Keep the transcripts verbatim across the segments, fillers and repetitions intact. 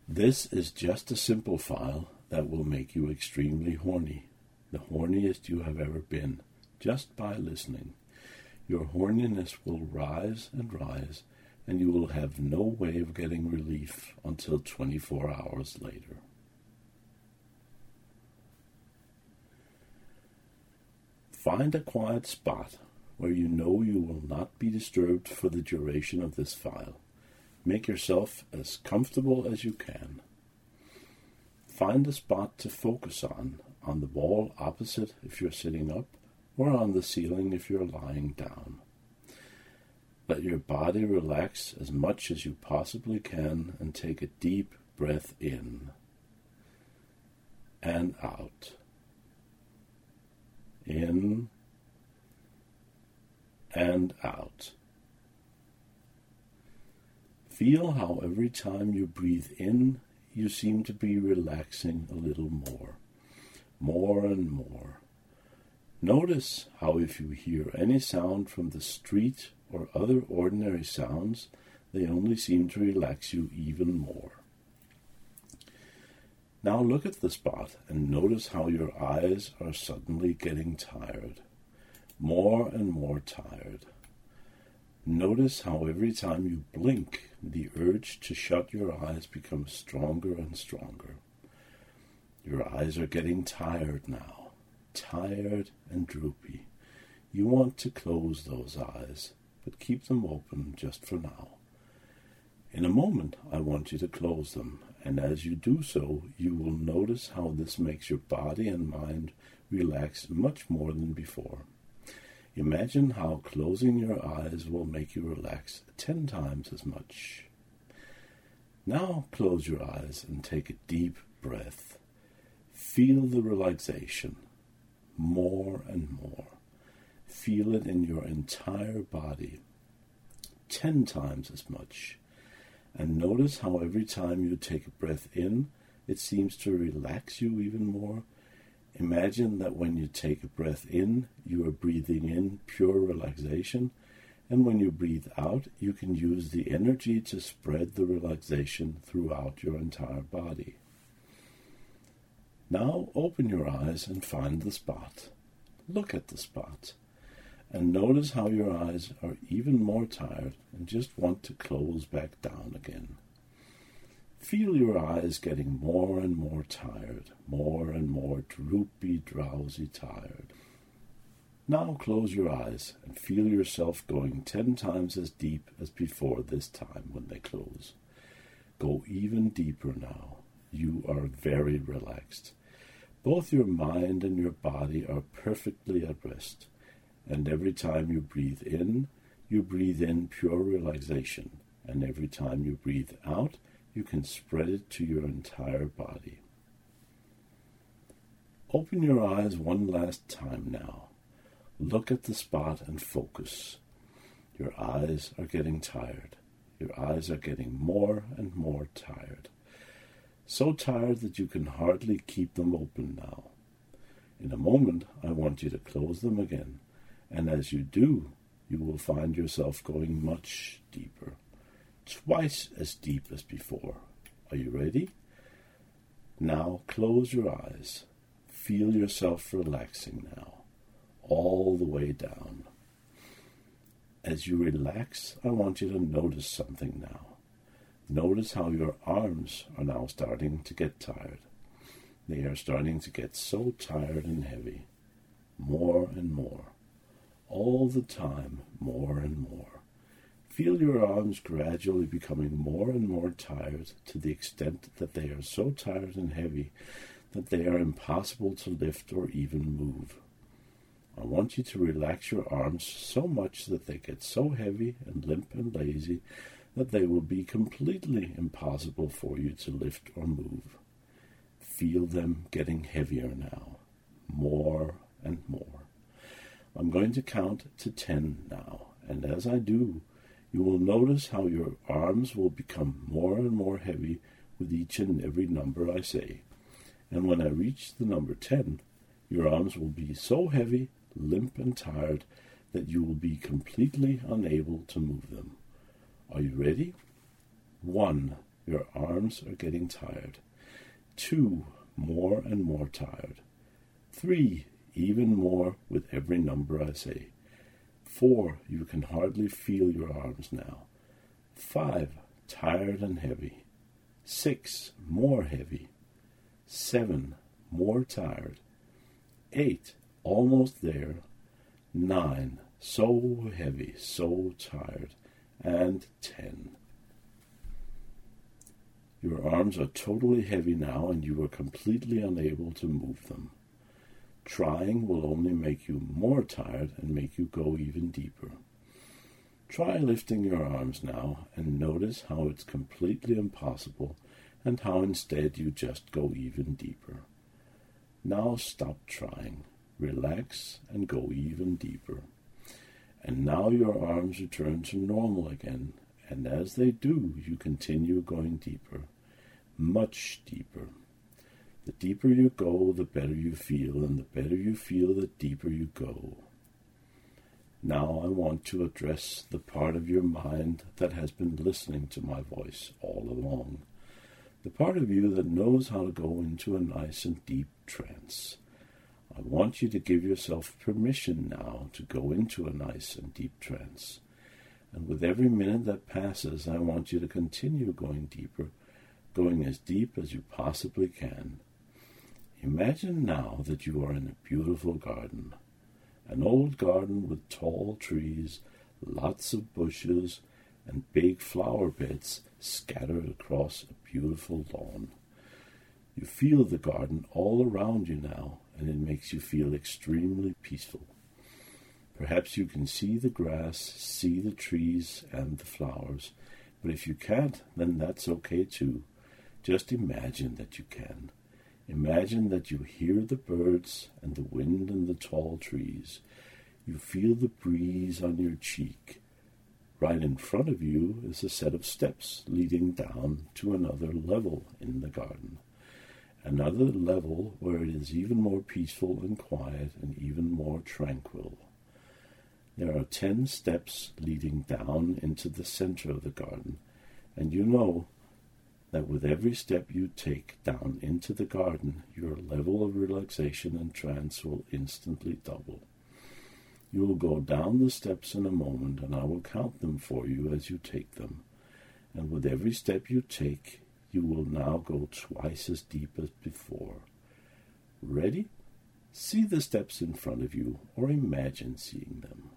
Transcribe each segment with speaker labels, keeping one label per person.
Speaker 1: This is just a simple file that will make you extremely horny, the horniest you have ever been, just by listening. Your horniness will rise and rise, and you will have no way of getting relief until twenty-four hours later. Find a quiet spot where you know you will not be disturbed for the duration of this file. Make yourself as comfortable as you can. Find a spot to focus on, on the wall opposite if you're sitting up, or on the ceiling if you're lying down. Let your body relax as much as you possibly can and take a deep breath in and out. In and out. Feel how every time you breathe in, you seem to be relaxing a little more, more and more. Notice how if you hear any sound from the street or other ordinary sounds, they only seem to relax you even more. Now look at the spot and notice how your eyes are suddenly getting tired, more and more tired. Notice how every time you blink, the urge to shut your eyes becomes stronger and stronger. Your eyes are getting tired now, tired and droopy. You want to close those eyes, but keep them open just for now. In a moment, I want you to close them, and as you do so, you will notice how this makes your body and mind relax much more than before. Imagine how closing your eyes will make you relax ten times as much. Now close your eyes and take a deep breath. Feel the relaxation, more and more. Feel it in your entire body, ten times as much. And notice how every time you take a breath in, it seems to relax you even more. Imagine that when you take a breath in, you are breathing in pure relaxation, and when you breathe out, you can use the energy to spread the relaxation throughout your entire body. Now open your eyes and find the spot. Look at the spot, and notice how your eyes are even more tired and just want to close back down again. Feel your eyes getting more and more tired, more and more droopy, drowsy, tired. Now close your eyes and feel yourself going ten times as deep as before this time when they close. Go even deeper now. You are very relaxed. Both your mind and your body are perfectly at rest, and every time you breathe in, you breathe in pure relaxation, and every time you breathe out, you can spread it to your entire body. Open your eyes one last time now. Look at the spot and focus. Your eyes are getting tired. Your eyes are getting more and more tired. So tired that you can hardly keep them open now. In a moment, I want you to close them again, and as you do, you will find yourself going much deeper. Twice as deep as before. Are you ready? Now close your eyes. Feel yourself relaxing now, all the way down. As you relax, I want you to notice something now. Notice how your arms are now starting to get tired. They are starting to get so tired and heavy. More and more. All the time, more and more. Feel your arms gradually becoming more and more tired to the extent that they are so tired and heavy that they are impossible to lift or even move. I want you to relax your arms so much that they get so heavy and limp and lazy that they will be completely impossible for you to lift or move. Feel them getting heavier now, more and more. I'm going to count to ten now, and as I do, you will notice how your arms will become more and more heavy with each and every number I say. And when I reach the number ten, your arms will be so heavy, limp, and tired that you will be completely unable to move them. Are you ready? One, Your arms are getting tired. Two, more and more tired. Three, even more with every number I say. Four, you can hardly feel your arms now. Five, tired and heavy. Six, more heavy. Seven, more tired. Eight, almost there. Nine, so heavy, so tired. And ten. Your arms are totally heavy now, and you are completely unable to move them. Trying will only make you more tired and make you go even deeper. Try lifting your arms now, and notice how it's completely impossible, and how instead you just go even deeper. Now stop trying. Relax and go even deeper. And now your arms return to normal again, and as they do, you continue going deeper, much deeper. The deeper you go, the better you feel, and the better you feel, the deeper you go. Now I want to address the part of your mind that has been listening to my voice all along, the part of you that knows how to go into a nice and deep trance. I want you to give yourself permission now to go into a nice and deep trance. And with every minute that passes, I want you to continue going deeper, going as deep as you possibly can. Imagine now that you are in a beautiful garden, an old garden with tall trees, lots of bushes, and big flower beds scattered across a beautiful lawn. You feel the garden all around you now, and it makes you feel extremely peaceful. Perhaps you can see the grass, see the trees and the flowers, but if you can't, then that's okay too. Just imagine that you can. Imagine that you hear the birds and the wind and the tall trees. You feel the breeze on your cheek. Right in front of you is a set of steps leading down to another level in the garden. Another level where it is even more peaceful and quiet and even more tranquil. There are ten steps leading down into the center of the garden, and you know that with every step you take down into the garden, your level of relaxation and trance will instantly double. You will go down the steps in a moment, and I will count them for you as you take them. And with every step you take, you will now go twice as deep as before. Ready? See the steps in front of you, or imagine seeing them.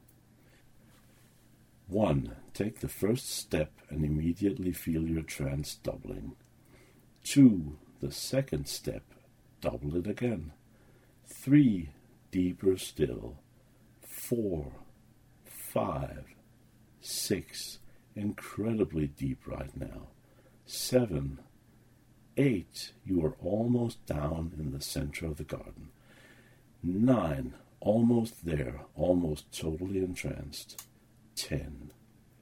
Speaker 1: One. Take the first step and immediately feel your trance doubling. Two. The second step. Double it again. Three. Deeper still. Four. Five. Six. Incredibly deep right now. Seven. Eight. You are almost down in the center of the garden. Nine. Almost there, almost totally entranced. Ten.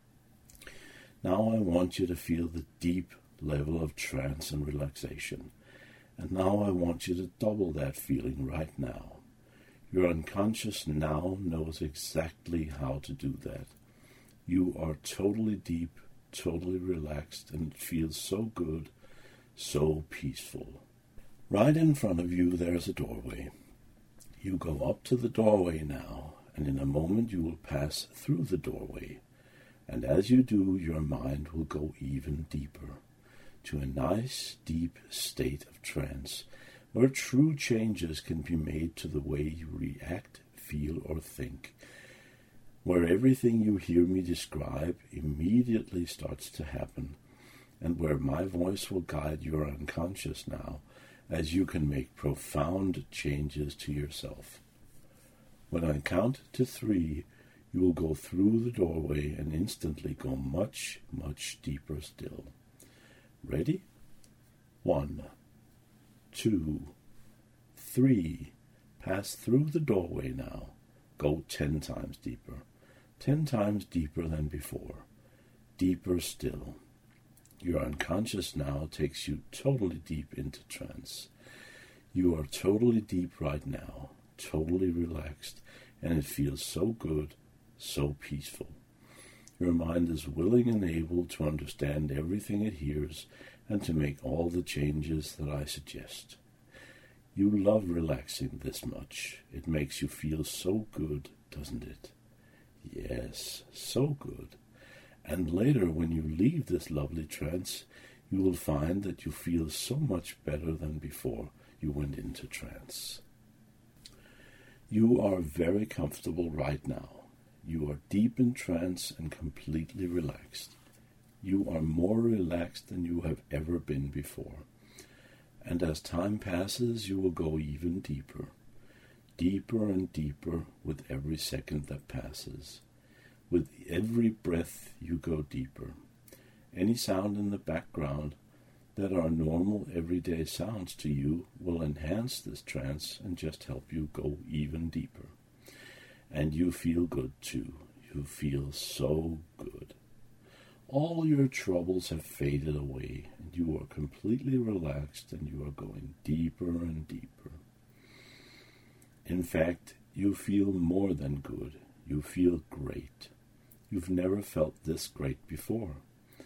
Speaker 1: Now I want you to feel the deep level of trance and relaxation. And now I want you to double that feeling right now. Your unconscious now knows exactly how to do that. You are totally deep, totally relaxed, and it feels so good, so peaceful. Right in front of you there's a doorway. You go up to the doorway now, and in a moment you will pass through the doorway. And as you do, your mind will go even deeper, to a nice, deep state of trance, where true changes can be made to the way you react, feel, or think, where everything you hear me describe immediately starts to happen, and where my voice will guide your unconscious now, as you can make profound changes to yourself. When I count to three, you will go through the doorway and instantly go much, much deeper still. Ready? One, two, three. Pass through the doorway now. Go ten times deeper. Ten times deeper than before. Deeper still. Your unconscious now takes you totally deep into trance. You are totally deep right now, totally relaxed, and it feels so good, so peaceful. Your mind is willing and able to understand everything it hears and to make all the changes that I suggest. You love relaxing this much. It makes you feel so good, doesn't it? Yes, so good. And later, when you leave this lovely trance, you will find that you feel so much better than before you went into trance. You are very comfortable right now. You are deep in trance and completely relaxed. You are more relaxed than you have ever been before. And as time passes, you will go even deeper, deeper and deeper with every second that passes. With every breath, you go deeper. Any sound in the background that are normal everyday sounds to you will enhance this trance and just help you go even deeper. And you feel good too. You feel so good. All your troubles have faded away, and you are completely relaxed, and you are going deeper and deeper. In fact, you feel more than good. You feel great. You've never felt this great before.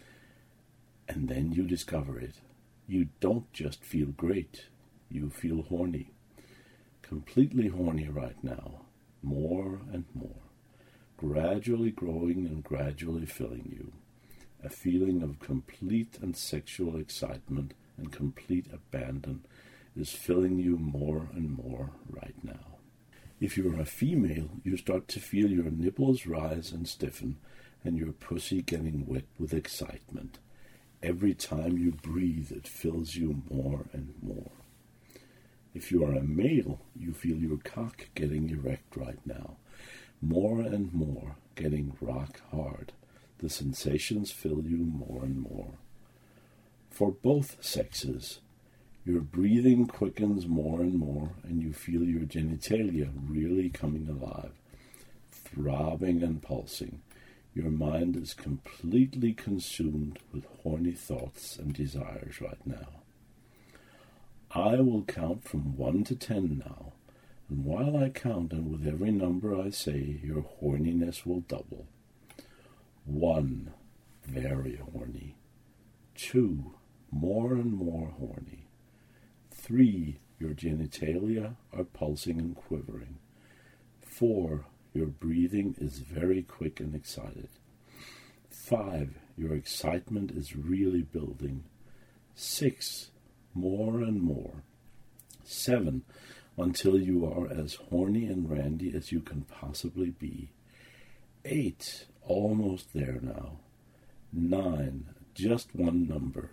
Speaker 1: And then you discover it. You don't just feel great. You feel horny. Completely horny right now. More and more. Gradually growing and gradually filling you. A feeling of complete and sexual excitement and complete abandon is filling you more and more right now. If you're a female, you start to feel your nipples rise and stiffen and your pussy getting wet with excitement. Every time you breathe, it fills you more and more. If you are a male, you feel your cock getting erect right now. More and more, getting rock hard. The sensations fill you more and more. For both sexes, your breathing quickens more and more, and you feel your genitalia really coming alive, throbbing and pulsing. Your mind is completely consumed with horny thoughts and desires right now. I will count from one to ten now, and while I count, and with every number I say, your horniness will double. One, very horny. Two, more and more horny. Three, your genitalia are pulsing and quivering. Four, your breathing is very quick and excited. Five, your excitement is really building. Six, more and more. Seven, until you are as horny and randy as you can possibly be. Eight, almost there now. Nine, just one number.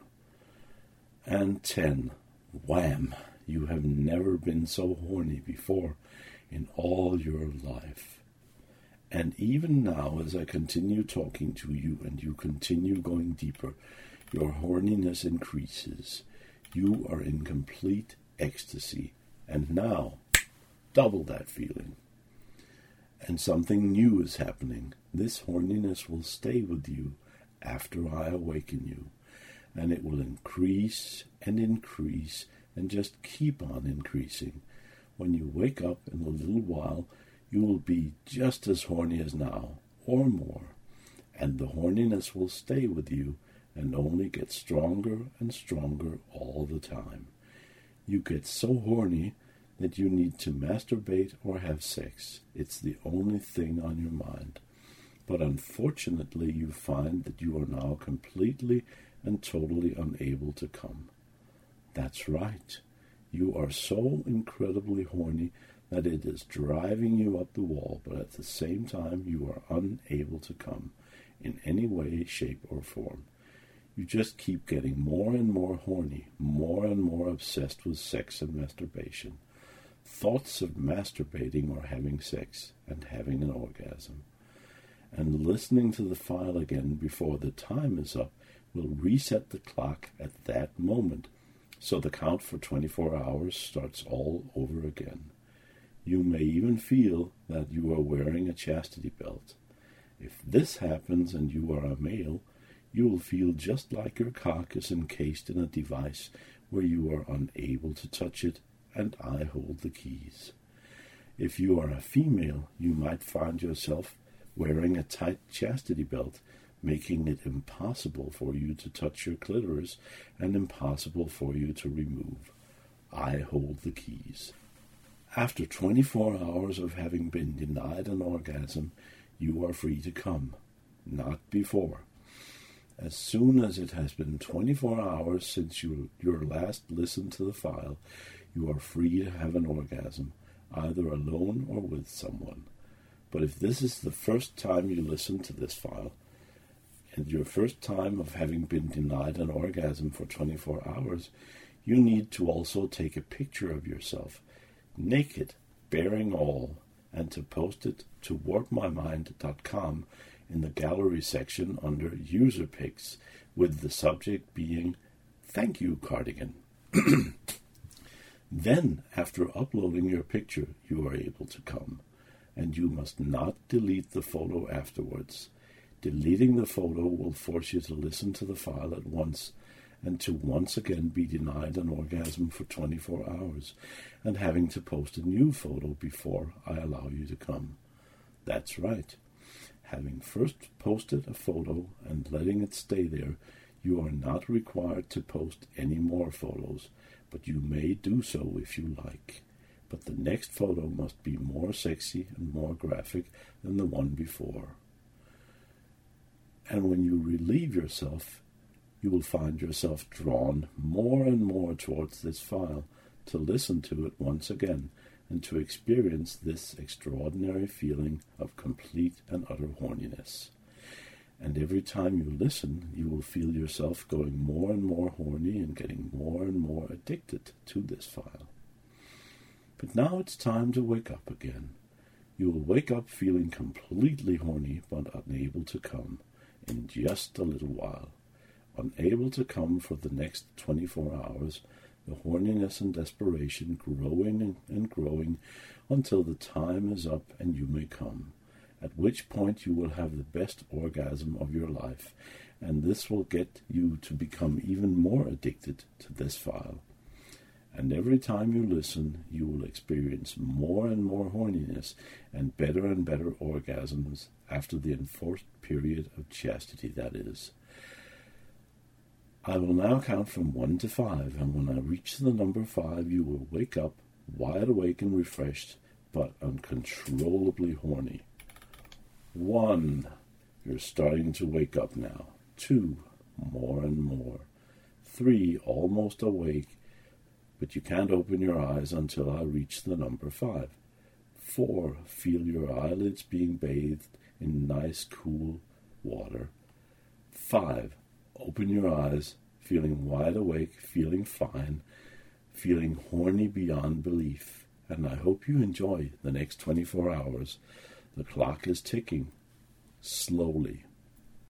Speaker 1: And ten, wham, you have never been so horny before in all your life. And even now, as I continue talking to you and you continue going deeper, your horniness increases. You are in complete ecstasy. And now, double that feeling. And something new is happening. This horniness will stay with you after I awaken you. And it will increase and increase and just keep on increasing. When you wake up in a little while, you will be just as horny as now, or more. And the horniness will stay with you and only get stronger and stronger all the time. You get so horny that you need to masturbate or have sex. It's the only thing on your mind. But unfortunately, you find that you are now completely and totally unable to come. That's right. You are so incredibly horny that it is driving you up the wall, but at the same time you are unable to come in any way, shape, or form. You just keep getting more and more horny, more and more obsessed with sex and masturbation. Thoughts of masturbating or having sex and having an orgasm. And listening to the file again before the time is up will reset the clock at that moment, so the count for twenty-four hours starts all over again. You may even feel that you are wearing a chastity belt. If this happens and you are a male, you will feel just like your cock is encased in a device where you are unable to touch it, and I hold the keys. If you are a female, you might find yourself wearing a tight chastity belt, making it impossible for you to touch your clitoris and impossible for you to remove. I hold the keys. After twenty-four hours of having been denied an orgasm, you are free to come, not before. As soon as it has been twenty-four hours since you your last listened to the file, you are free to have an orgasm, either alone or with someone. But if this is the first time you listen to this file, and your first time of having been denied an orgasm for twenty-four hours, you need to also take a picture of yourself, naked, bearing all, and to post it to warp my mind dot com in the gallery section under user pics, with the subject being "Thank you, cardigan." Then, after uploading your picture, you are able to come, and you must not delete the photo afterwards. Deleting the photo will force you to listen to the file at once, and to once again be denied an orgasm for twenty-four hours, and having to post a new photo before I allow you to come. That's right. Having first posted a photo and letting it stay there, you are not required to post any more photos, but you may do so if you like. But the next photo must be more sexy and more graphic than the one before. And when you relieve yourself, you will find yourself drawn more and more towards this file to listen to it once again and to experience this extraordinary feeling of complete and utter horniness. And every time you listen, you will feel yourself going more and more horny and getting more and more addicted to this file. But now it's time to wake up again. You will wake up feeling completely horny but unable to come in just a little while. Unable to come for the next twenty-four hours, the horniness and desperation growing and growing until the time is up and you may come, at which point you will have the best orgasm of your life, and this will get you to become even more addicted to this file. And every time you listen, you will experience more and more horniness and better and better orgasms after the enforced period of chastity, that is. I will now count from one to five, and when I reach the number five, you will wake up, wide awake and refreshed, but uncontrollably horny. One, you're starting to wake up now. Two, more and more. Three, almost awake, but you can't open your eyes until I reach the number five. Four, feel your eyelids being bathed in nice, cool water. Five, open your eyes, feeling wide awake, feeling fine, feeling horny beyond belief. And I hope you enjoy the next twenty-four hours. The clock is ticking, slowly.